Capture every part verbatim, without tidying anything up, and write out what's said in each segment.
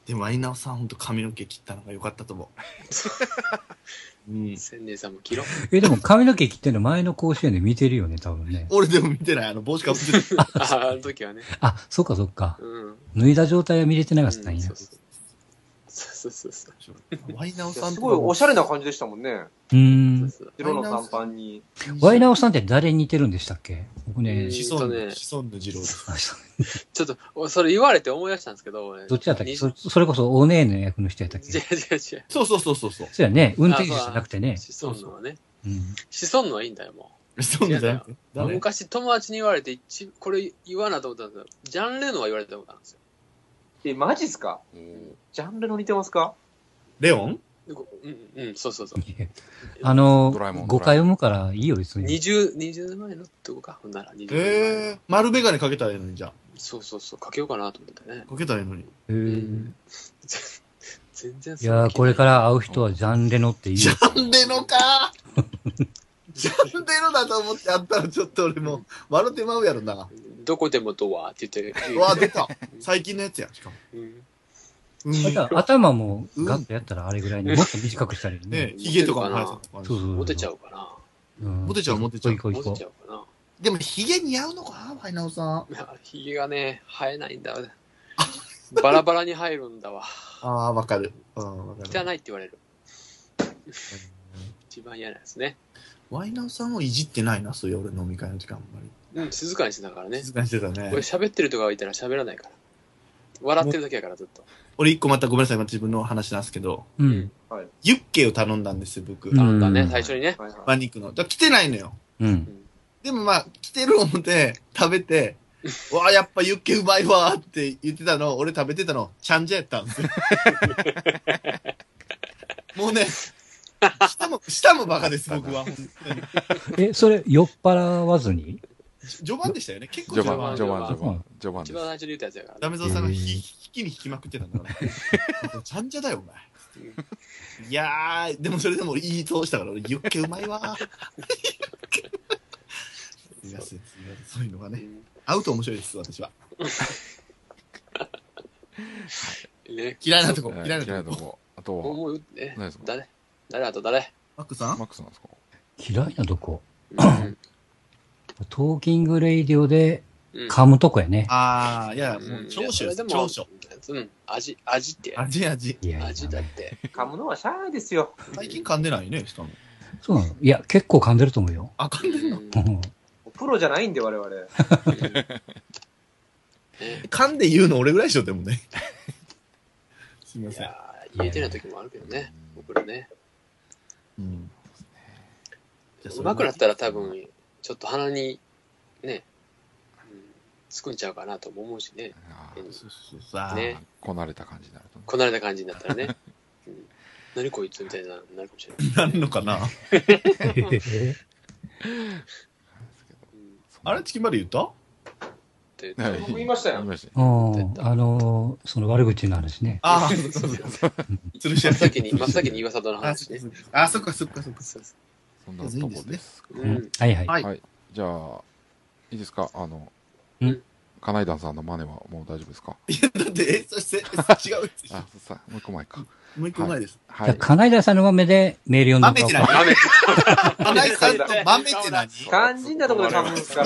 でもワイナオさんほんと髪の毛切ったのが良かったと思う。うん。 千年さんも切ろう。 え、でも髪の毛切ってるの前の甲子園で見てるよね、多分ね。 俺でも見てない。あの帽子かぶってる。 ああ、あの時はね。 あ、そっかそっか。 うん。 脱いだ状態は見れてなかったんや。 そうそうそうそうそうワイナオさんすごいおしゃれな感じでしたもんね。 うーん。 白の短パンに。 ワイナオさんって誰に似てるんでしたっけ？僕ね、 シソンヌ、シソンヌ二郎です。 ちょっと、それ言われて思い出したんですけど、 どっちだったっけ？そそれこそお姉の役の人やったっけ？ 違う違う違う。 そうそうそうそう。そうやね。運転手じゃなくてね。 シソンヌはね。 うん。 シソンヌはいいんだよ、もう。 シソンヌじゃなくて昔友達に言われて、これ言わなと思ったんですけど、ジャンレノは言われたことあるんですよ。 え、マジっすか？うん。ジャンレノ似てますか？ レオン？ うん、うん、そうそうそう。 あの、誤解読むからいいよ、別に。 二十、二十年前のってことか、ほんなら。 えー、丸メガネかけたらいいのに、じゃあ。 そうそうそう、かけようかなと思ってね。 かけたらいいのに。 へー。 全然いやー、これから会う人はジャンレノって言う。 ジャンレノかジャンレノだと思ってやったらちょっと俺も笑ってまうやろな。 どこでもドアって言って。 うわ、出た。最近のやつや、しかも。 うんうん、頭もガッとやったらあれぐらいにもっと短くしたらいいね。 ね、髭とかも生えそうそう。モテちゃうかな。 うん。モテちゃう、モテちゃう。 モテちゃうかな。 でも髭似合うのかな、ファイナオさん。 いや、髭がね、生えないんだわ。バラバラに入るんだわ。 ああ、わかる。うん、わかる。 汚いって言われる。一番嫌なやつね。 ワイナオさんをいじってないな、そういう俺飲み会の時あんまり。うん、静かにしてたからね。 静かにしてたね。 俺喋ってるとかいたら喋らないから。笑ってるだけやからずっと。 俺一個またごめんなさい、自分の話なんですけど。 うん。 ユッケを頼んだんですよ、僕。 頼んだね、最初にね。 馬肉の。だから来てないのよ。 うん。 でもまあ、来てる思って食べて、わあ、やっぱユッケうまいわーって言ってたの、俺食べてたの、ちゃんじゃやったんですよ。もうね、舌も、舌もバカです、僕は。 え、それ、酔っ払わずに序盤でしたよね。結構序盤、序盤、序盤。 序盤。一番最初に言ったやつやから。 ダメゾウさんが引きに引きまくってたんだから。ちゃんじゃだよ、お前。いやー、でもそれでもいい通したから、ユッケうまいわー。すいません、そういうのがね。会うと面白いです、私は。嫌いなとこ、嫌いなとこ。 あとは、 思うえ、誰誰あと誰マックさんマックさんですか？ 嫌いなとこ。トーキングレイディオで噛むとこやね。 ああ、いや、もう長所です、長所。 うん、味、味って。 味、味。 味だって。 噛むのはしゃあないですよ。 最近噛んでないね、したの。 そうなの？いや、結構噛んでると思うよ。 あ、噛んでるの？ プロじゃないんで、我々。 噛んで言うの俺ぐらいでしょ、でもね。すみません。いや言えてない時もあるけどね、僕らね。うん。うまくなったら多分、ちょっと鼻に、ね、つくんちゃうかなとも思うしね。 そうそうそう。ね。こなれた感じになると。 こなれた感じになったらね。何こいつみたいな、なるかもしれない。 なんのかなあれ、チキンバリ言った僕言いましたよ。 ああの、その悪口の話ね。 ああ、そうそうそう。 真っ先に、真っ先に岩里の話ね。 あ、そっかそっかそっか。 そんなとこです。 はいはい。 はい。じゃあ、いいですか？あの、カナイダンさんのマネはもう大丈夫ですか？ いや、だって、え、そして、違う。 あ、さ、もう一個前か。 もう一個前です。 はい。カナイダンさんの豆でメール読んでもらおうか。 豆って何？カナイさんと豆って何？ 肝心なところで噛むんですから、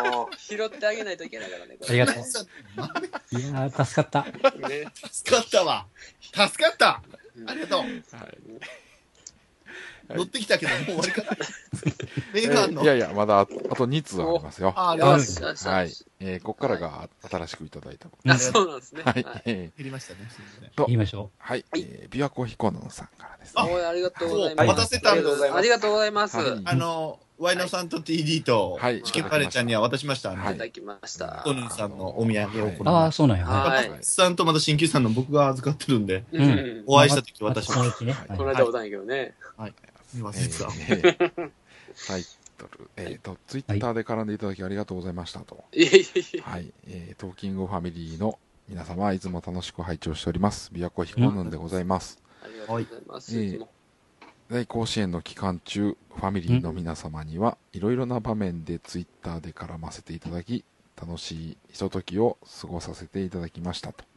もう。 拾ってあげないといけないからね。 ありがとう。いやー、助かった。 助かったわ。助かった。ありがとう。乗ってきたけど、もう終わりかな。メガンの。 いやいや、まだあとに通ありますよ。 あ、あります。 はい。えー、ここからが新しくいただいたもの。あ、そうなんですね。 はい。 減りましたね。 と、 言いましょう。 はい。えー、琵琶湖彦野さんからですね。ありがとうございます。 待たせたんです。 ありがとうございます。 あの、ワイナさんと ティーディー と、チキンパレちゃんには渡しました。 いただきました。 トヌンさんのお土産を。 ああ、そうなんや。 はい。 さんとまた新旧さんの僕が預かってるんで、お会いした時渡しました。 この間おたんやけどね。 はい。忘れてた。タイトル、えっと、ツイッターで絡んでいただきありがとうございましたと。 いえいえいえ。 はい。えー、トーキングファミリーの皆様、いつも楽しく拝聴しております。琵琶湖彦野でございます。 ありがとうございます。いつも。 大甲子園の期間中、ファミリーの皆様には、いろいろな場面でツイッターで絡ませていただき、楽しいひとときを過ごさせていただきましたと。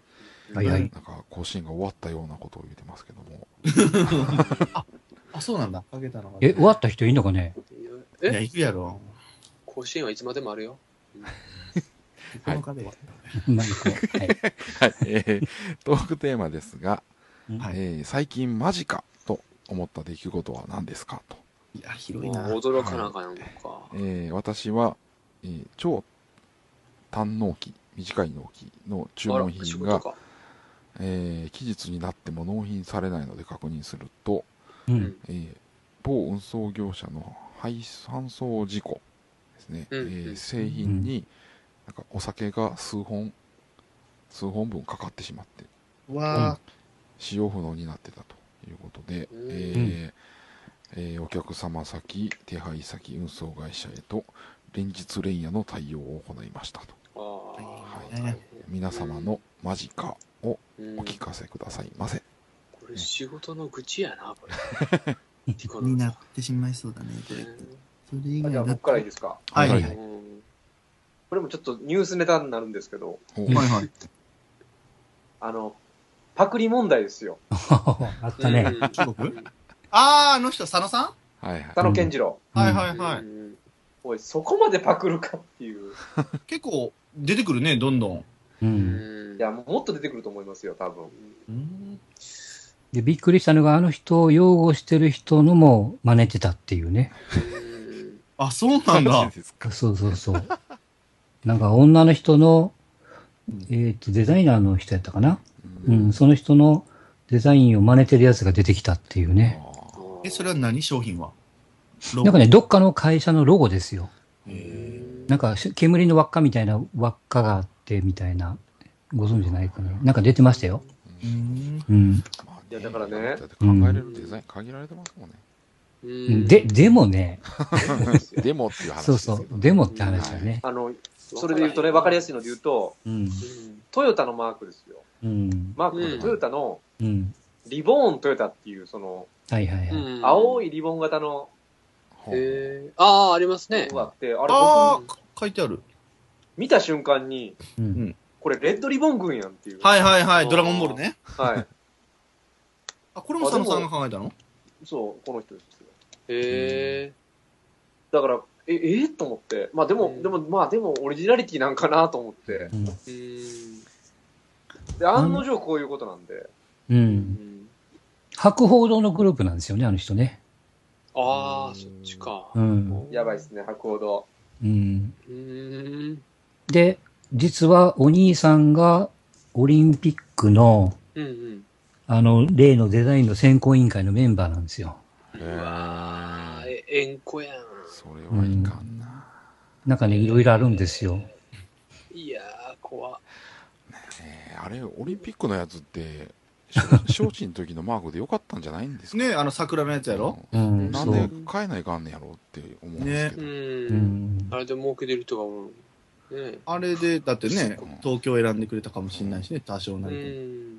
はいはい。 なんか甲子園が終わったようなことを言ってますけども。 あ、そうなんだ。かけたのが。 え、終わった人いんのかね？ いや、 え行くやろ。 甲子園はいつまでもあるよ。 この中では。 まあ、行こう。はい。 はい、えー、トークテーマですが、 はい。 えー最近マジかと思った出来事は何ですかと。 いや、広いもうな。 驚かなあかんのか。 えー私は、えー超短納期、短い納期の注文あら、仕品が、 事か。 えー期日になっても納品されないので確認すると、 う。 うんん。 えー某運送業者の配搬送事故ですね、 うんえー製品になんかお酒が数本数本分かかってしまってわ使用不能になってたということで、 うんえーえーお客様先手配先運送会社へと連日連夜の対応を行いましたと。 ああ、 い大変皆様のマジかをうんお聞かせくださいませ。 これ仕事の愚痴やな、これ。ティコーになのってしまいそうだね、これ。 うんそれ以あじゃあ外だ僕からいいですか。 はいはいはいうんこれもちょっとニュースネタになるんですけど、 ほうはいはい。 あの、パクリ問題ですよ。 あったね。 うん中国あー、あの人、佐野さんはいはい佐野健次郎。 はいはいはい。 うんおい、そこまでパクるかっていう。 結構出てくるね、どんどん。 う。 うんんいや、もうもっと出てくると思いますよ、多分。 うん。 で、びっくりしたのが、あの人を擁護してる人のも真似てたっていうね。 うんあ、そうなんだマジ。ですか。 そうそうそう。なんか女の人のうん、 えっと、デザイナーの人やったかな。 ううんん、その人のデザインを真似てるやつが出てきたっていうね。 あえ、それは何商品はロゴなんかね、どっかの会社のロゴですよ。 へなんか、し煙の輪っかみたいな輪っかがあって、みたいな。ご存知ないかな。なんか出てましたよ。 ーうん。 うん。 ーまあいやだからねだって考えれるデザイン限られてますもんね。 うんで、でもね、 でもっていう話そうですよ。 そう、でもって話だね。 あの、それで言うとね、わかりやすいので言うと、 うん。 うんトヨタのマークですよ。 うん。 マーク、 うんトヨタのうん。 リボーントヨタっていう、その、 はいはいはい。 うん青いリボン型のほうへえ。ああ、ありますねロゴ。があって、あれあ僕、 ー、書いてある。 見た瞬間に、 うん。 これレッドリボン軍やんっていう。 はいはいはい、ドラゴンボールね。 はい。 あ、これも佐野さんが考えたのそう、この人ですよ。 へえ。 だから、え、えーと思って。まあでも、 うんでも、まあでも、オリジナリティなんかなと思って。 うん。 うんで、案の定こういうことなんで。 う。 うんん博報堂のグループなんですよね、あの人ね。 ああ、そっちか。 うん。 やばいっすね、博報堂。 うん。 うん。 で、実はお兄さんがオリンピックの、 うんあの、例のデザインの選考委員会のメンバーなんですよ。 うん。うわーえ、えんこやん。 それはいかんな。 なんかね、いろいろあるんですよ。 いやー、怖っ。 えーあれ、オリンピックのやつって、招致の時のマークでよかったんじゃないんですかね、あの桜のやつやろうん、 なんでそう。 変えないかんねやろうって思うんですけう。 ど。 うんん。 あれで儲けてる人がおる。ねあれで、だってねうん、 東京選んでくれたかもしれないしね、多少うなりとも。 ん。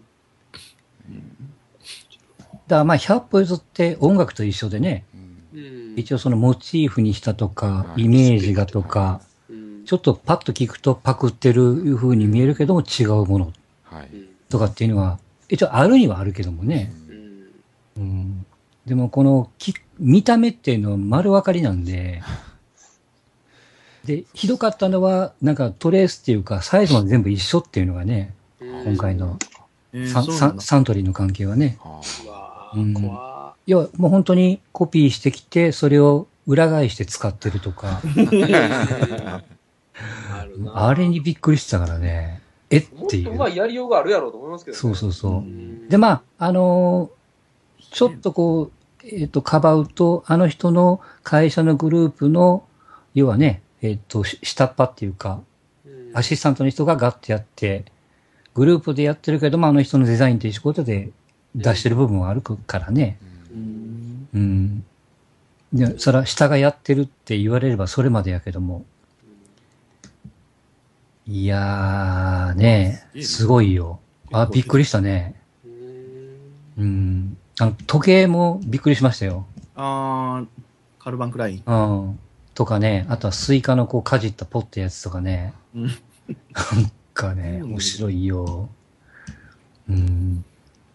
だからまあ、ひゃっぽ譲って音楽と一緒でね、 うんうん。 一応そのモチーフにしたとか、 はいイメージがとか、 うん、 ちょっとパッと聞くとパクってる風に見えるけども違うものはい。 うん。 とかっていうのは、一応あるにはあるけどもね。 うん。 うん。でもこのき、見た目っていうのは丸分かりなんで、で、ひどかったのは、なんかトレースっていうか、サイズも全部一緒っていうのがね、 うん今回のえーサンサンそうなんだ。 サントリーの関係はね。 はうわうんー、怖要はもう本当にコピーしてきて、それを裏返して使ってるとか、 ー。あるな。 あれにびっくりしたからね、えっもってという。 うまいやりようがあるやろうと思いますけどね。 そうそうそうう。 んで、まあ、あのーちょっとこう、えっ、と、かばうと、あの人の会社のグループの、要はね、えっ、と、し下っ端っていうか、 うんアシスタントの人がガッてやって、グループでやってるけども、あの人のデザインという仕事で出してる部分はあるからね。 い。うんうん。で、それは下がやってるって言われればそれまでやけども。いやーね、すごいよ。あ、びっくりしたね。 うんうん。あの、時計もびっくりしましたよ。 あー、カルバンクライン。 うん。とかね、あとはスイカのこうかじったポッてやつとかね。 うんなんかね、面白いよ。 うん。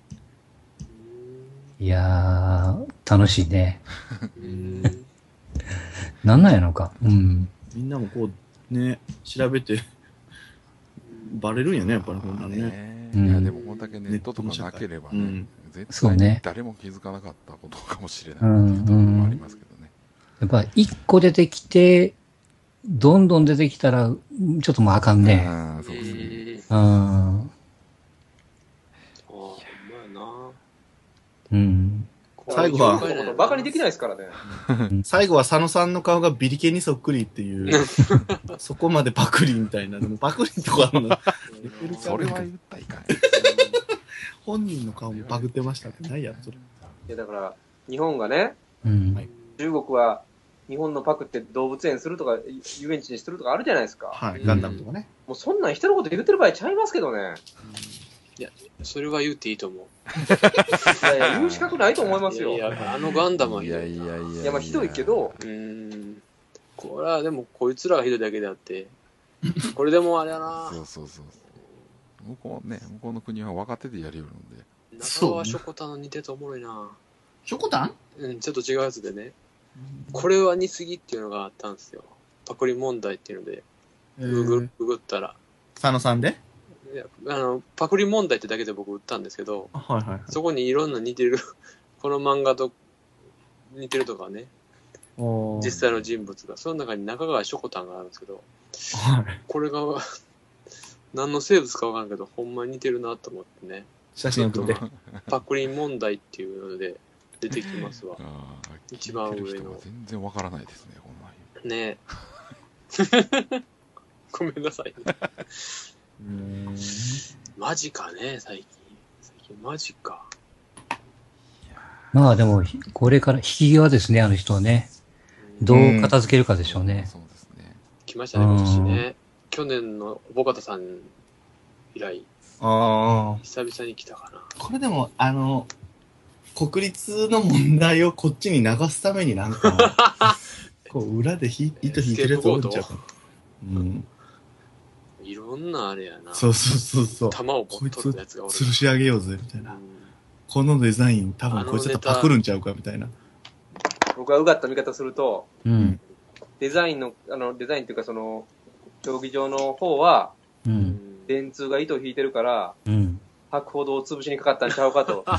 いやー、楽しいね。 うんなんなんやろか。うん。 みんなもこう、ね、調べて、バレるんやね、やっぱりこんなのね。 ねうんいやでもこんだけネットとかなければね、 うん絶そうね対に誰も気づかなかったことかもしれないうんっていうところもありますけどね。 やっぱ一個出てきて、どんどん出てきたら、ちょっともうあかんね。 うん、そうですね。 うん。 ああ、ほんまやな。 うん。 最後は中国のことバカにできないですからね。 最後は佐野さんの顔がビリケンにそっくりっていう、そこまでパクリみたいな。でもパクリとかあるの、 それは言ったらいかん。 本人の顔もパクってましたってないやん、それ。 いやだから、日本がね、 うん。 はい中国は日本のパクって動物園するとか、遊園地にするとかあるじゃないですか。 はい、ガンダムとかね。 もうそんなん人のこと言ってる場合ちゃいますけどね。 それは言っていいと思う。 いやいや、言う資格ないと思いますよ。 いやいや、あのガンダムはいひどいな。 いやいやいや。 いや、まあひどいけど、 うーん。これはでもこいつらがひどいだけであって、これでもあれやな。 そうそうそう。向こうね、向こうの国は分かっててやりよるんで。 中川しょこたんの似てておもろいな。 ショコタンうん、ちょっと違うやつでね。これは似すぎっていうのがあったんですよ。パクリ問題っていうので、 えググー、 ググったら。 佐野さんでいやあの、パクリ問題ってだけで僕打ったんですけど、 はいはいはい。 そこにいろんな似てる、この漫画と似てるとかね、 おー実際の人物が、その中に中川しょこたんがあるんですけど、 はい。 これが何の生物かわからんけど、ほんまに似てるなと思ってね、 写真送って。 パクリ問題っていうので出てきますわ。 ああ、 一番上の聞いてる人は全然分からないですね、こんなん。 ねえ。ごめんなさい、ね。 うーんマジかね、最近。最近マジか。 まあでも、ひこれから引き際ですね、あの人はね。どう片付けるかでしょうね。 そうですね。 来ましたね、今年ね。去年のボカタさん以来、 ああ。 久々に来たかな。 これでも、あの、国立の問題をこっちに流すためになんか、こう裏でひ糸引いてるやつおるんちゃうかな。うん。 いろんなあれやな。 そうそうそうそう。 弾を持っとるやつがおる。 吊るし上げようぜ、みたいな。 うんこのデザイン、多分こいつだったらパクるんちゃうか、みたいな。 僕はうがった見方すると、 うん。 デザインの、あの、デザインっていうかその、競技場の方は、 う。 うんん電通が糸を引いてるから、 うん。 白歩道を潰しにかかったんちゃうかと。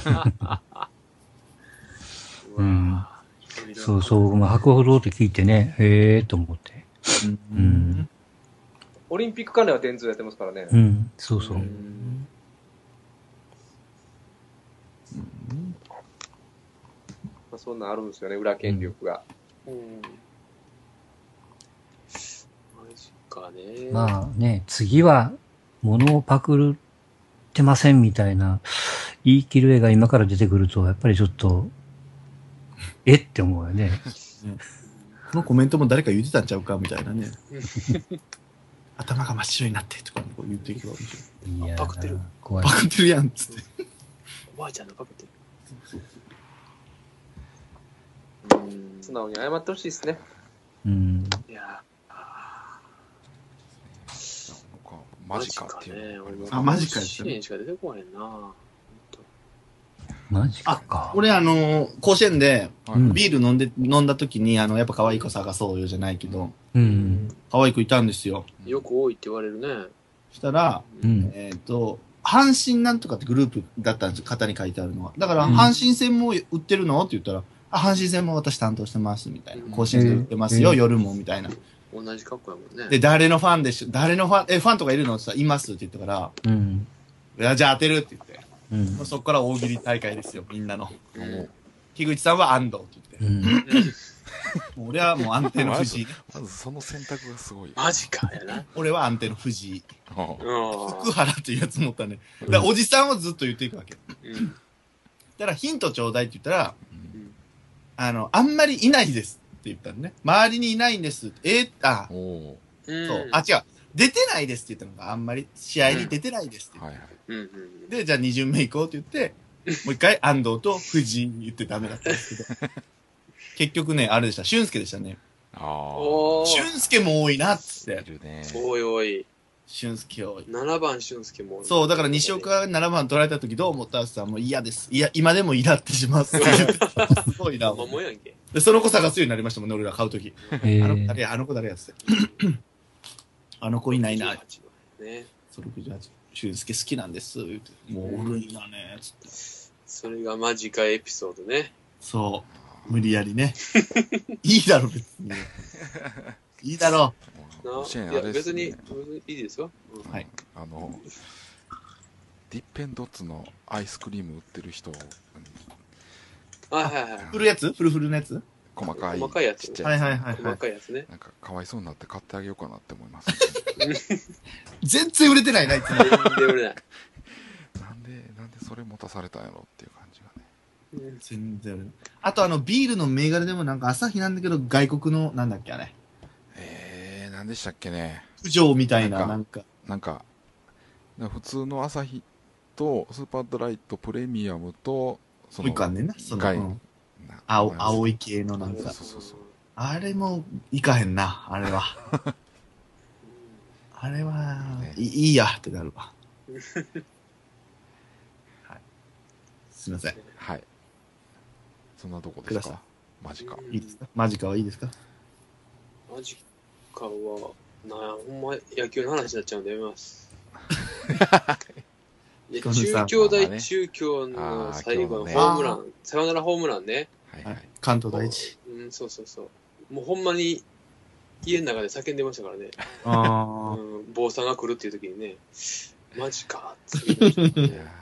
うわぁそうそう、まあ、白鵬堂って聞いてね、へえーと思って。 うんうんオリンピック関連は電通やってますからね。 うん、そうそうう。 んまあ、そんなんあるんですよね、裏権力が。 うんマジかね。 まあね、次は物をパクるってませんみたいな言い切る絵が今から出てくると、やっぱりちょっと、えって思うよね。 このコメントも誰か言ってたんちゃうか、みたいなね。頭が真っ白になって、とかこう言っていけば面白い。 いやーパクってる怖い。 パクってるやん、つって。 おばあちゃんのパクってる。うん素直に謝ってほしいですね。 うん。 いや僕はマジかっていうのがあります。 あマジかやったね支援しか出てこへんな。 マジかあか。 俺、あのー、甲子園で、 はいうんビール飲んで、飲んだ時に、あの、やっぱ可愛い子探そうよじゃないけど、 うん。 可愛い子いたんですよ。 よく多いって言われるね。 そしたら、 うん。 えっ、と、阪神なんとかってグループだったんですよ、型に書いてあるのは。だから、 うん阪神戦も売ってるのって言ったら、あ、阪神戦も私担当してます、みたいな。甲子園で売ってますよ、 うん夜も、みたいな。 同じ格好やもんね。 で、誰のファンでしょ、誰のファン、え、ファンとかいるのって言ったら、いますって言ったから、 うん。 いや、じゃあ当てるって言って。 うんもうそこから大喜利大会ですよ、みんなの。 うん樋口さんは安藤ってう言って。 ん。 もう俺はもう安定の藤井。 まずその選択がすごい。 マジかやな。 俺は安定の藤井。 あうん福原っていうやつ持ったね。だからおじさんをずっと言っていくわけ。 うんだからヒントちょうだいって言ったら、 うんあの、あんまりいないですって言ったのね。周りにいないんですって。えーあ、 おおうんそう。あ、違う。出てないですって言ったのがあんまり試合に出てないですって言っはいはい。 うんうんて。で、じゃあに巡目行こうって言って、もう一回安藤と藤井に言ってダメだったんですけど。結局ね、あれでした。俊介でしたね。 ああ。 おー俊介も多いなっつって。 いるね。 おいおい。 俊介を。 ななばん俊介も。 そう、だから西岡がななばん取られた時どう思ったってさ、もう嫌です。いや、今でもイラってします。すごいな。 まもやんけ。 で、その子探すようになりましたもんね、俺ら買う時。 えあの子誰ー、 や、あの子誰やっつって。あの子いないな。 ね。 そう、ろくじゅうはち。俊介好きなんです。言うてもうおるんだね、つって。 それがマジかエピソードね。 そう。無理やりね。いいだろ、別に。いいだろなシェーンいや、 あれですね別に、いいですよ。うんう。はい。 あの、ディッペンドッツのアイスクリーム売ってる人、 はいはいはい。 振るやつフルフルのやつ細かい、 細かいやつちっちゃはいいやつはいはいはい。 細かいやつね。 なんか、かわいそうになって買ってあげようかなって思います、 全然売れてないな、いつも。 全然売れない。 なんで、なんでそれ持たされたんやろっていう感じがね。 うん全然売れない。あとあの、ビールの銘柄でもなんか朝日なんだけど、外国の、なんだっけあれ。 えー、なんでしたっけね。 不条みたいな、 ななんんか。 なんか、普通のアサヒと、スーパードライとプレミアムと、そもう一個あんねんな、その、 外うんな青、 な青い系のなんそうか。 そうそうそう。 あれも、いかへんな、あれは。あれは、 ねいいいやってなるわ。はい。すいません。 はい。そんなとこでくださすかマジか。 いいですかマジかはいいですかマジかは、なあ、ほんま野球の話になっちゃうんでやめます。いや彦根さん中京大まあね中京の最後のホあーームラン、サヨナラホームランね。 はいはいはい。。関東第一。 うん、そうそうそう。もうほんまに家の中で叫んでましたからね。 あうん、坊さんが来るっていう時にね、マジかって叫んでましたからいねや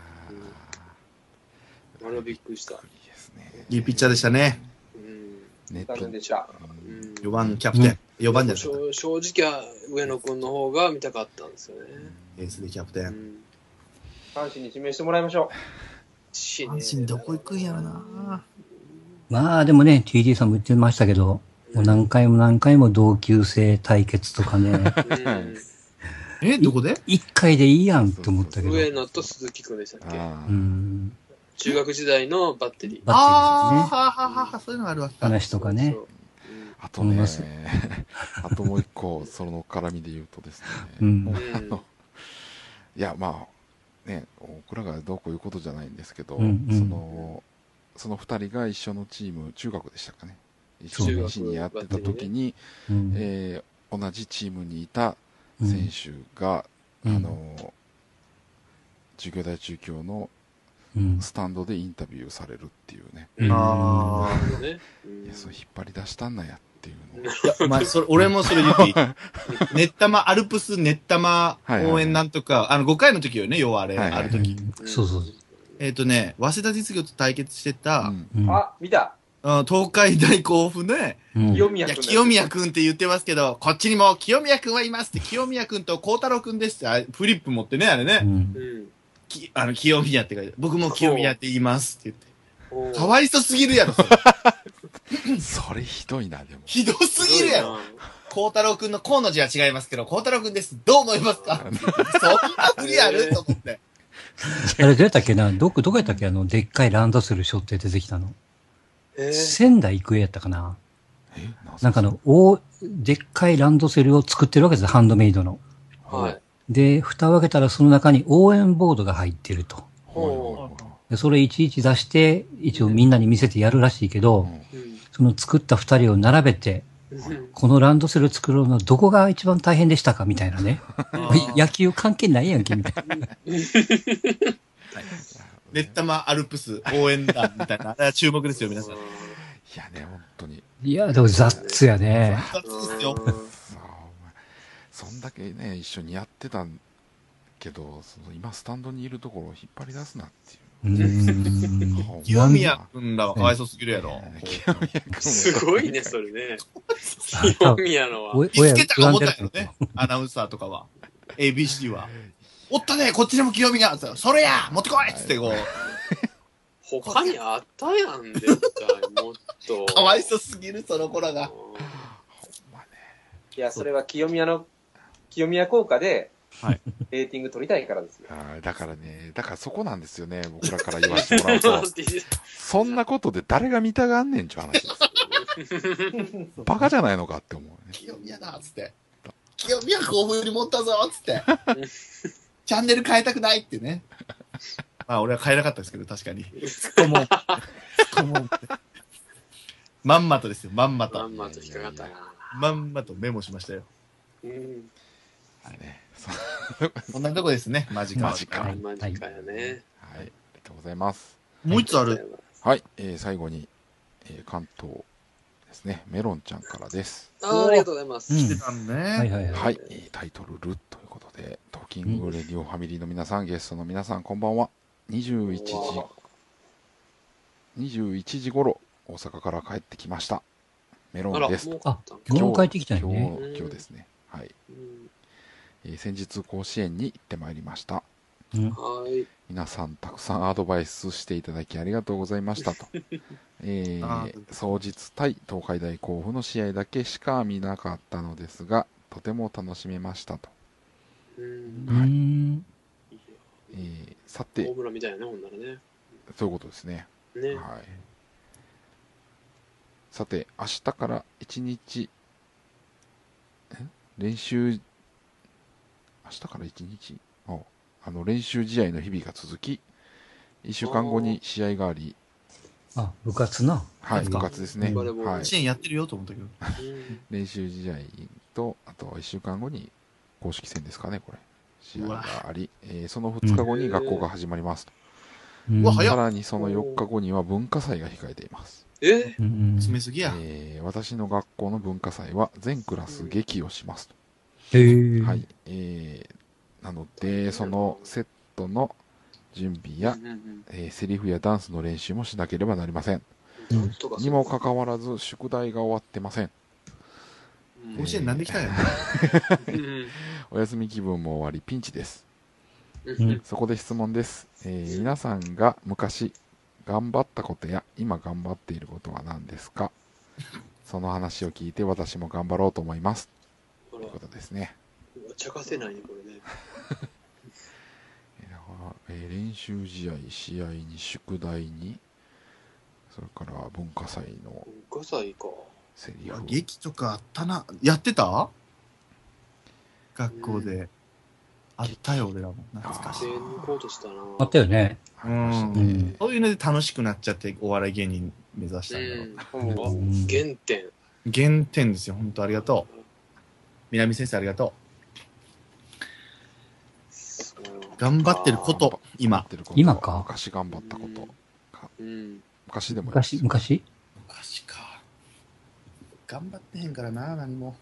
あれはびっくりした。 びっくりですね。 いいピッチャーでしたね。 うん。 ネット残念でした。 うんうんよばんキャプテン。よばんじゃないですか。 正正直は上野くんの方が見たかったんですよね。 エースでキャプテン。 うん。 阪神に指名してもらいましょしね阪神どこ行くんやろなまあでもね、ティーディー さんも言ってましたけど、もう何回も何回も同級生対決とかね、 うんえ、どこで一回でいいやんって思ったけど。 上野と鈴木くんでしたっけあうーん。 中学時代のバッテリー。 バああ、 ッテリーですね。 はあはあはあ、そういうのがあるわけか。 話とかねそう。 あとね思います、 あともう一個、その絡みで言うとですね、 うんうんあのいや、まあ、ね、僕らがどうこういうことじゃないんですけど、 うんうんその、その二人が一緒のチーム、中学でしたかね、一緒そうに一緒にやってた時に、 うんえー同じチームにいた選手が、 うんあの、中京大中京のうんスタンドでインタビューされるっていうね、 うんあなるほどね。うんいや、それ引っ張り出したんなんやっていうのを、 いや、お前、それ、俺もそれ言っていい熱玉、アルプス熱玉応援なんとか、あの、ごかいの時よね、要はあれ、 はいはいある時。 うんそうそう。 えっとね、早稲田実業と対決してた、 うんうんう。あ、見た。 うん東海大甲府で、 うん清いや、 宮君。 清宮くんって言ってますけど、こっちにも清宮くんはいますって、清宮くんと孝太郎くんですって、あフリップ持ってね、あれね。 うんうん。 きあの、清宮って書いて、僕も清宮って言いますって言って。 おーかわいそすぎるやろ、それそれひどいな、でも。 ひどすぎるやろ。孝太郎くんの甲の字は違いますけど、孝太郎くんです。どう思いますかそんなふりあると思って。 あれ、どうやったっけなどこ、どこやったっけあの、でっかいランドセル背負って出てきたの。 えー、 仙台育英やったかなえなんかあの、大、でっかいランドセルを作ってるわけですよ、ハンドメイドの。 はい。 で、蓋を開けたらその中に応援ボードが入ってると。 ほで、それいちいち出して、一応みんなに見せてやるらしいけど、 う。うん。 その作った二人を並べて、 うんこのランドセル作るのどこが一番大変でしたかみたいなね。野球関係ないやんけ、みたいな。 熱玉アルプス応援団みたいな。あれは注目ですよ、皆さん。 いやね、本当に。 いや、でもザッツやね。 雑ですよ。 さあ、お前そんだけね、一緒にやってたけど、その今スタンドにいるところを引っ張り出すなっていう。 うーん。 ほんま清宮くんらはかわいそうすぎるやろ。 清宮君もすごいね、それね。 あ清宮のは。 お見つけたか思った親んやろね。アナウンサーとかは。エービーシー は。おったね、こっちでも清宮それや持ってこいっつってこう。 他にあったやん、絶対。もっと。 かわいそうすぎる、その子らが。 ほんまね。 いや、それは清宮の、清宮効果で、 はいレーティング取りたいからですよ。 あーだからね、だからそこなんですよね、僕らから言わせてもらうと。そんなことで誰が見たがんねんちゅう話です。バカじゃないのかって思うね。 清宮だっつって。 清宮興奮に持ったぞっつって。チャンネル変えたくないってね。まあ俺は変えなかったですけど、確かに。突っ込もう。突っ込もうって。まんまとですよ、まんまと。 まんまと引っかかったな。 まんまとメモしましたよ。 うん。 はいね。 こんなとこですね、マジカ。 マジカ。 はい、マジかよね。 はい、ありがとうございます。 もう一つある。 はい、えー、最後に、えー、関東ですね、メロンちゃんからです。 あありがとうございます。 来てたんね。 はいはいはい。 はい、タイトルルということで、トーキングレディオファミリーの皆さん、ゲストの皆さん、こんばんは。にじゅういちじ、にじゅういちじ頃、大阪から帰ってきました。メロンです。 あ、もう帰ってきたよね。 今日、今日ですね。はい。えー、先日甲子園に行ってまいりました。 うん、 はい。 皆さんたくさんアドバイスしていただきありがとうございましたと。えー、双日対東海大甲府の試合だけしか見なかったのですが、とても楽しめましたと。 うん。 はい。 えー、さて、 大村みたいなね、ほんならね。 そういうことですね。 ね。 はい。さて、明日から一日、練習、明日から一日ああの練習試合の日々が続き、いっしゅうかんごに試合があり、 あ、部活な。 はい、部活ですね。 うんはい。 支援やってるよと思ったけど。 練習試合と、あといっしゅうかんごに公式戦ですかね、これ。試合があり、えーそのふつかごに学校が始まりますと。 うん、 うわ早っさらにそのよっかごには文化祭が控えています。 えうん、 詰めすぎや。 えー私の学校の文化祭は全クラス劇をしますと。 へーはい。えー、なので、そのセットの準備や、えーセリフやダンスの練習もしなければなりません。にもかかわらず、宿題が終わってません。 甲子園なんで来たんやお休み気分も終わり、ピンチです。 うんそこで質問です。えー皆さんが昔頑張ったことや今頑張っていることは何ですか？その話を聞いて私も頑張ろうと思います。ということですね。 茶化せないね、これね。 だからえー練習試合、試合に宿題に、それから文化祭の文化祭か。 セリフ。 劇とかあったな。やってた学校で。あったよ、俺らも。懐かしい。 抜こうとしたな。 あったよね。 ありましたね。 うんそういうので楽しくなっちゃってお笑い芸人目指したんだろう。 うん。原点。 原点ですよ、本当ありがとう。南先生ありがとう。頑張ってること、今。 今か昔頑張ったことか。 うん。 昔でもいいです昔、昔昔か。頑張ってへんからな、何も。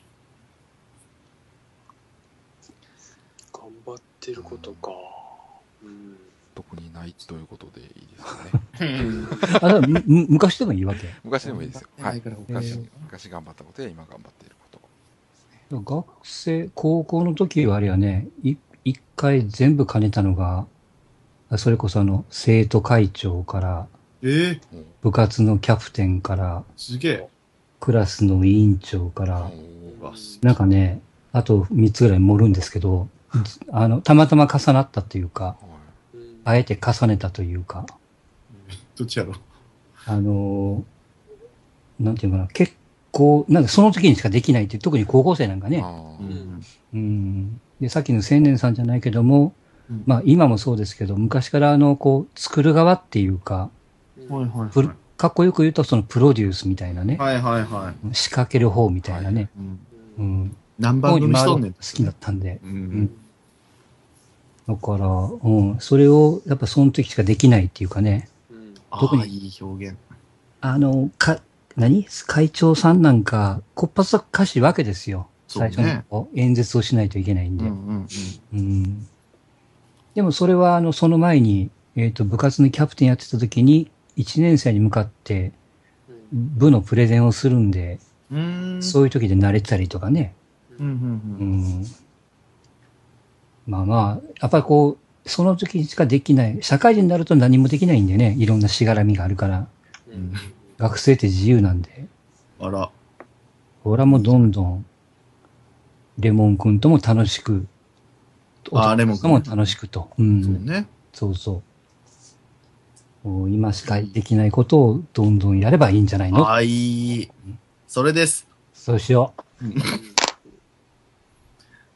頑張ってることか。うん。 特にないということでいいですかね。 あ、だむむ昔でもいいわけ。 昔でもいいですよ。はい。 頑張って昔ないから、 昔頑張ったことや今頑張っていること。 学生、高校の時はあれやね、い一回全部兼ねたのが、それこそあの、生徒会長から、 ええ部活のキャプテンから、 すげえ。 クラスの委員長から、 うわすなんかね、あとみっつぐらい盛るんですけど、あの、たまたま重なったというか、 はいあえて重ねたというか、 どっちやろあのーなんていうかな、結構、なんかその時にしかできないっていう、特に高校生なんかね、 あう。 ーん。 うん。で、さっきの青年さんじゃないけども、 うんまあ今もそうですけど、昔からあの、こう、作る側っていうか、 はいはいプロかっこよく言うとそのプロデュースみたいなね、 はいはいはい。 仕掛ける方みたいなね、 うん。 うん。 何番組しとんねん。 好きだったんで。 ううんん。 だから、うん、それをやっぱその時しかできないっていうかね、 うん。 特にああ、いい表現。 あの、か、何会長さんなんか、こっぱずかしいわけですよ。 そうね最初の演説をしないといけないんで。 うんうんうんでもそれは、あの、その前に、えっと、部活のキャプテンやってた時に、いちねん生に向かって、部のプレゼンをするんで、 うん。うーん。 そういう時で慣れてたりとかね。 うんうんううん。 ん。まあまあ、やっぱりこう、その時にしかできない。社会人になると何もできないんでね。いろんなしがらみがあるから。 うん。 学生って自由なんで。 あら。 俺はもうどんどん、レモン君とも楽しく、 あーレモン君とも楽しくと。うん。 そうね。 そうそう。もう今しかできないことをどんどんやればいいんじゃないの？ ああ、いい。それです。 そうしよう。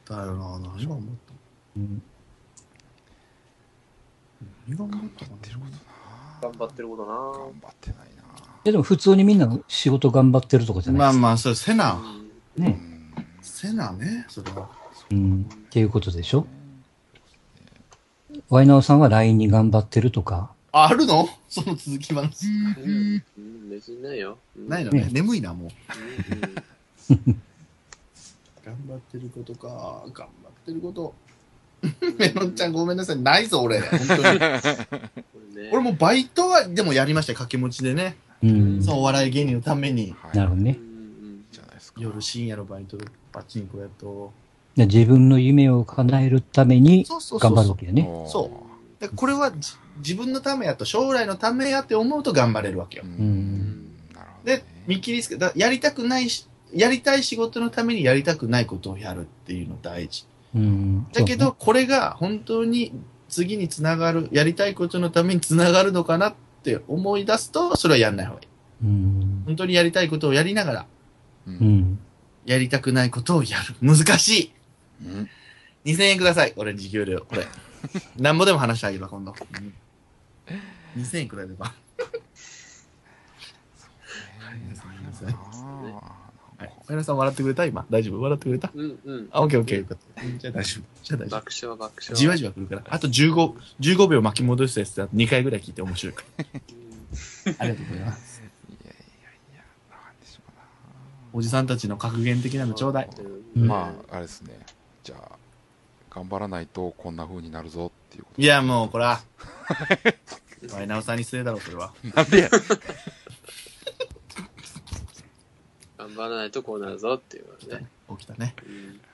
たよな。何頑張ったうん。 何頑張頑ったか張ってることな。 頑張ってることな。 頑張ってないな。 でも普通にみんな仕事頑張ってるとこじゃないですか。 まあまあ、それ、セナ。 うんね。 セナね、それは。 うん。っていうことでしょ。ワイナオさんは ライン に頑張ってるとか。 あ、あるのその続き話。 うんうん別にないよ。うんないのね。 ね眠いな、もう。 うんうん頑張ってることか。頑張ってること。メロンちゃんごめんなさい。ないぞ、俺。本当に。 これね俺もバイトは、でもやりましたよ。掛け持ちでね。 うん。 そう、お笑い芸人のために。 はいうんなるほどね。 うんじゃないですか。 夜深夜のバイトでパチンコやと。 で自分の夢を叶えるためにそうそうそうそう頑張るわけだね。 おーそうでこれはじ自分のためやと、将来のためやって思うと頑張れるわけよう。。 うんなるほどでね。、 見切りつけ、だやりたくないし、やりたい仕事のためにやりたくないことをやるっていうの大事。 うん。 だけど、これが本当に次につながる、やりたいことのためにつながるのかなって思い出すと、それはやんない方がいい。 うん。 本当にやりたいことをやりながら、 う。 うんん。 やりたくないことをやる。難しい。 うんにせんえんください。俺の授業料。これ。なんぼでも話してあげるわ、今度。うんにせんえんくらいでば。はい。小柳さん笑ってくれた今。大丈夫笑ってくれたうんうんあ、オッケーオッケー。よかったじゃあ大丈夫。じゃあ大丈爆笑爆夫。 笑。 じわじわ来るから。あとじゅうご、じゅうごびょう巻き戻したやつにかいぐらい聞いて面白いから。 うんありがとうございます。 いやいやいや、なんでしょうな。 おじさんたちの格言的なのちょうだい。 うんまあ、あれですね。じゃあ、頑張らないとこんな風になるぞっていうこと。 いや、もう、こら。ワイナオさんに失礼だろ、それは。 なんでや頑張らないとこうなるぞっていうことね。 起きたね。 うんね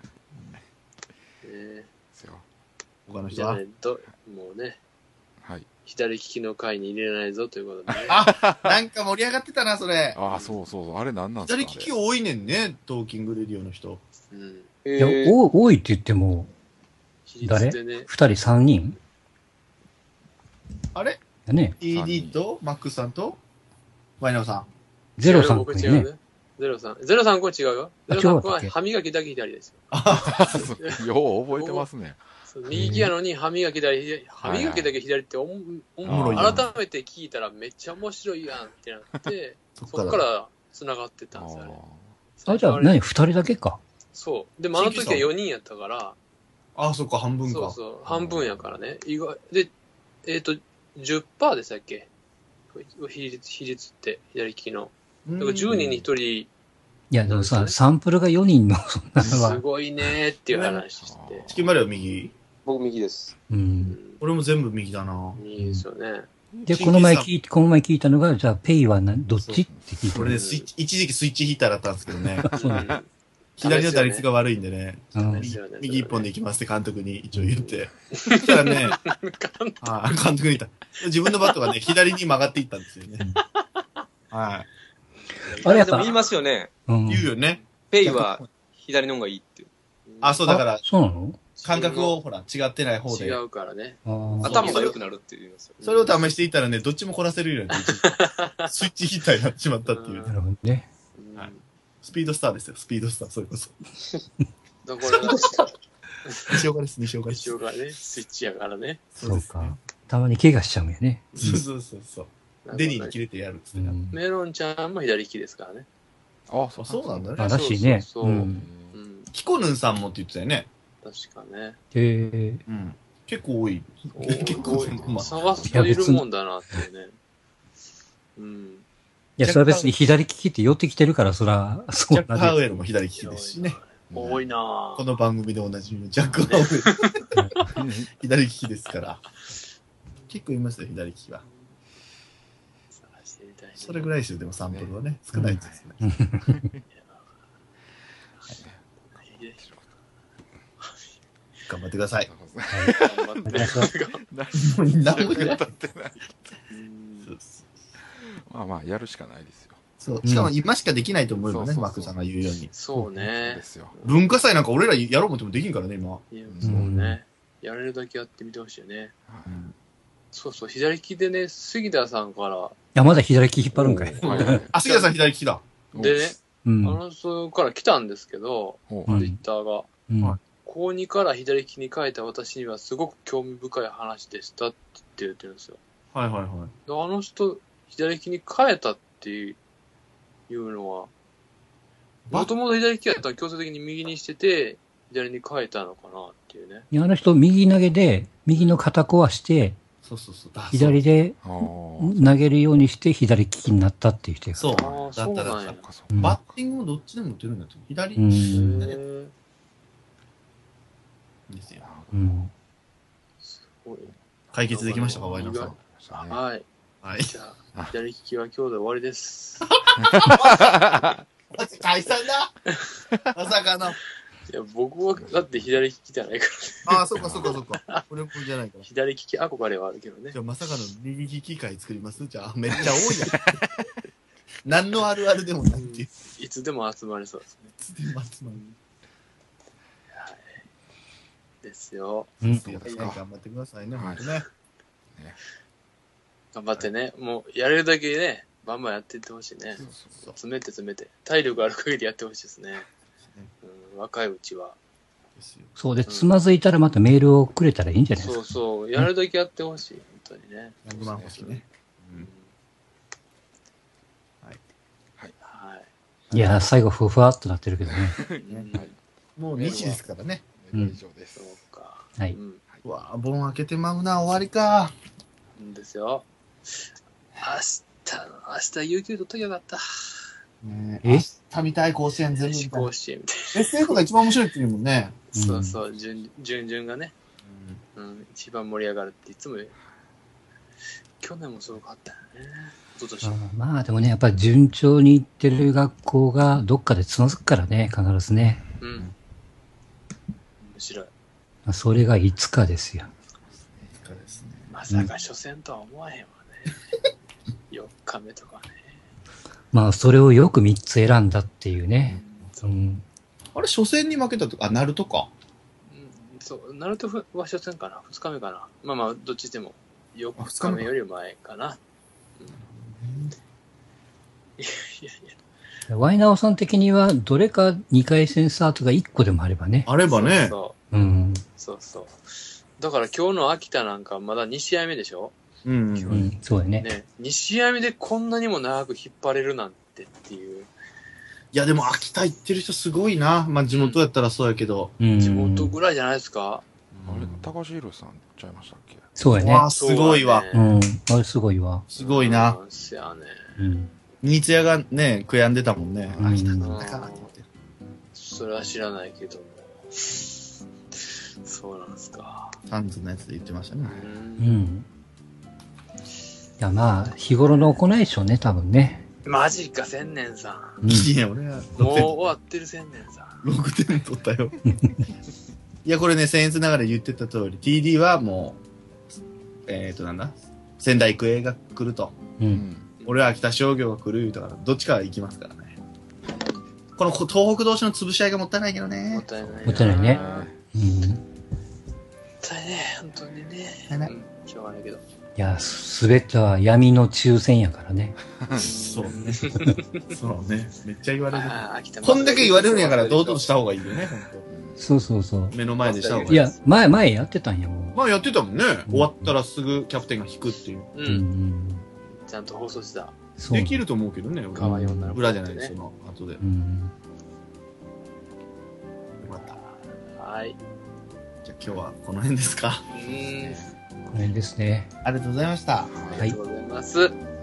ですよ。 じゃな。 他の人はいと、もうね、 はい。 左利きの会に入れないぞということでね。 あ、なんか盛り上がってたな、それ。 ああ、そうそうそう。あれなんなんですか左利き多いねんね、トーキングレディオの人。 うん。 いや、 えー、 お多いって言っても、 比率でね。 二人三人あれだね。 ?ティーディー とマックスさんとワイナオさん。 ゼロさん僕くんね。 違うね。ゼロさん。ゼロさんこれ違うよ。 あゼロさんこ違うわけは歯磨きだけ左ですよ。 あよう覚えてますね。 そう右利きやのに歯磨きだけ左、歯磨きだけ左っておも、おもろいやん改めて聞いたらめっちゃ面白いやんってなって、 そっそっから繋がってったんですよね。 あ、じゃあ何二人だけか。 そう。でもあの時はよにんやったから、 あ、そっか、半分か。 そうそう、半分やからね。意外、で、えっ、と、じゅっパーセントでしたっけ比率、比率って、左利きの。だからじゅうにんにひとり、 いや、でもさ、サンプルがよにんの、そんなのすは。 ごいねーっていう話して。 チキンマリオ右僕右です。 う。 うんん。 俺も全部右だな。 いいですよね。 で、この前聞いて、この前聞いたのが、じゃあ、ペイはなどっちって聞いてる。 俺ね、スイッチ、一時期スイッチヒーターだったんですけどね。 そうねん左の打率が悪いんでね。 うんですよね右一本で行きますって監督に一応言って。そしたらね、はい、監督に言った。自分のバットがね、左に曲がっていったんですよね。はい。 あれやっぱでも言いますよね。 うん。 言うよね。 ペイは左の方がいいって。 あ、そうだからあ、そうなの感覚をほら、違ってない方違で。 うからね。 あー頭が良くなるって言いますよ。 それを試していったらね、どっちも凝らせるようになって、スイッチヒーターになってしまったっていうな。るほどね。 うんはいスピードスターですよ、スピードスター、それこそ。 だから、 西岡です、西岡です。 一応がね、スイッチやからね。 そうですねか。たまに怪我しちゃうんやね。 そうそうそうそう。デニーに切れてやるっつってな。 うん。 メロンちゃんも左利きですからね。 あ、 あそうなんだね。 あ、らしいね。 そうそうそううん。 うん。 キコヌンさんもって言ってたよね。 確かね。 へえ。 うん。結構多い。 おー結構、まあ、 探すといるもんだなっていうね。うん。 いや、それは別に左利きって寄ってきてるから、そら、そジャック・うなる。 ハウエルも左利きですしね。 多いなぁ。 この番組でおなじみのジャック・ハウエル、左利きですから。結構いますよ、左利きは。 探してみたいね。 それぐらいですよ、でもサンプルはね。少ないですね。頑張ってください。 頑張ってね。 何も言わないうんそうまあまあ、やるしかないですよ。 そう。しかも今しかできないと思うよね、 そうそうそうマックさんが言うように。 そうねで。すよ。 文化祭なんか俺らやろう思ってもできんからね、今。 いやそうね。やれるだけやってみてほしいよね。 はいそうそう、左利きでね、杉田さんから、 いや、まだ左利き引っ張るんかい。 はいはいあ、杉田さん左利きだ。 でね、 うん。 あの人から来たんですけど、 ほうんツイッターが、 うん。 はい高にから左利きに変えた私にはすごく興味深い話でしたって言ってるんですよ。 はいはいはい。 であの人、左利きに変えたっていうのは、もともと左利きやったら強制的に右にしてて、左に変えたのかなっていうね。 いや、あの人、右投げで、右の肩壊して、 そうそうそう。 左であー投げるようにして左利きになったっていう人やから。 そう。 ああ、 だそうったらなんや。 そっかそっかうんバッティングもどっちでも打てるんだって。左うん。 へーですよ。 うん。 すごい。 解決できましたか、ワイナーさん。 ねはい。 はい。 じゃあ、左利きは今日で終わりです。 マジ解散だまさかの。 いや、僕は、だって左利きじゃないから。 ああ、そっかそっかそっか。これもじゃないから。 左利き憧れはあるけどねじゃ。あまさかの右利き会作りますじゃあ、めっちゃ多いやん。何のあるあるでもないっていう。 いつでも集まりそうですね。 つでも集まるですよ。 うん。 そうですか。 頑張ってくださいね、 はいほんとね。 頑張ってね。もう、やれるだけね、バンバンやっていってほしいね。 そうそう詰めて詰めて。体力ある限りやってほしいですね。うん、若いうちは。 ですよ。 そうで、つまずいたらまたメールをくれたらいいんじゃないですか。 そうそう。やるだけやってほしい。本当にね。 ひゃくまん欲しいね。 うんはい。 はい。 いや、最後、ふわっとなってるけどね。 うんはい。 もうにじですからね。 メールは以上です。 そうか。 はいうん。 うわぁ、盆開けてまうな、終わりか。 いいんですよ。明日の、明日有給取っときゃよかった。 ねえ明日見たい甲子園全部見たい甲。子園みたいエスエフ が一番面白いっていうもんね。 うんな。そうそう、順、順々がね、うん、一番盛り上がるっていつも言う、去年もすごかったよね。一昨年。 あまあでもね、やっぱり順調にいってる学校がどっかでつまずくからね、必ずね。 うん。面白い。 まあそれがいつかですよ。 そうですね。 まさか初戦とは思わへんわね。よっかめとかね。 まあそれをよくみっつ選んだっていうね。 そうう。 ん。 あれ、初戦に負けたとか、あ、ナルトか。 うんそう、ナルトは初戦かな二日目かなまあまあ、どっちでも、よあっ二日目かかめより前かな。うん、いやいやいや。 ワイナオさん的にはどれかにかい戦スタートがいっこでもあればね。 あればね。 そううん。 そうそうそう。だから今日の秋田なんかまだに試合目でしょうん。 うん、そうやね。 ね。に試合目でこんなにも長く引っ張れるなんてっていう。 いや、でも秋田行ってる人すごいな。まあ、地元やったらそうやけど。 うん。 地元ぐらいじゃないですか。 あれ、高橋宏さんちゃいましたっけ？ そうやね。 わあ、すごいわ。 そうだねうん。あれすごいわ。 すごいな。 うんせやね。 うん。 新津屋がね、悔やんでたもんね。 うん秋田だったかなって言って。 それは知らないけども。そうなんですか。 サンズのやつで言ってましたね。 う。 うんん。いや、まあ、日頃の行いでしょうね、多分ね。 マジか、千年さうん。 いや、俺はん。もうろくてん、 終わってる千年さん。 ろくてん取ったよ。いや、これね、僭越ながら言ってた通り、ティーディー はもう、えっ、ー、と、なんだ仙台育英が来ると。 う。 うんん。 俺は秋田商業が来る言うたから、どっちかは行きますからね。この東北同士の潰し合いがもったいないけどもっね。 たいない。 もったいないねもっうん。 たいないね、本当にね。 たいないうん、しょうがないけど。 いや、すべては闇の抽選やからね。 そうね。そうね。めっちゃ言われる。 ああ、秋田こんだけ言われるんやから、堂々とした方がいいよね、ほんと。 そうそうそう。 目の前でした方がいい。 いや、前、前やってたんや、もまあやってたもんね。終わったらすぐキャプテンが引くっていう。 う。 う。うんん。 ちゃんと放送した。 そう。 できると思うけどね、俺可愛い女の子裏じゃないです、 ねそ。の後で。ようん。 かった。 はい。 じゃあ今日はこの辺ですか。 うーん。 これですね。 ありがとうございました。 ありがとうございます。